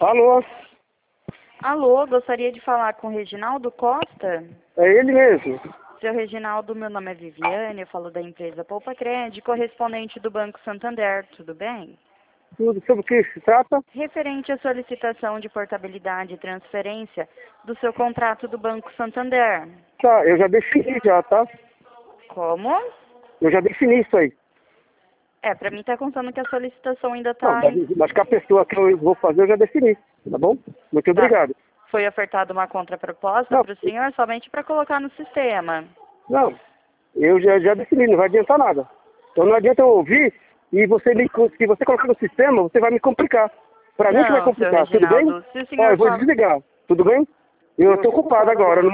Alô? Alô, gostaria de falar com o Reginaldo Costa? É ele mesmo. Seu Reginaldo, meu nome é Viviane, eu falo da empresa Poupa Crédito, correspondente do Banco Santander, tudo bem? Tudo sobre o que se trata? Referente à solicitação de portabilidade e transferência do seu contrato do Banco Santander. Tá, eu já defini já, tá? Como? Eu já defini isso aí. Para mim tá contando que a solicitação ainda Não, está mas que a pessoa que eu vou fazer eu já defini, tá bom? Muito obrigado. Foi ofertada uma contraproposta Não, para o senhor somente para colocar no sistema. não, eu já defini, não vai adiantar nada. Então não adianta eu ouvir e se você colocar no sistema, você vai me complicar. Pra mim que vai Não, seu complicar, tudo bem? Reginaldo, se o Ó, senhor eu vou fala... desligar, tudo bem? Eu tô ocupado agora, não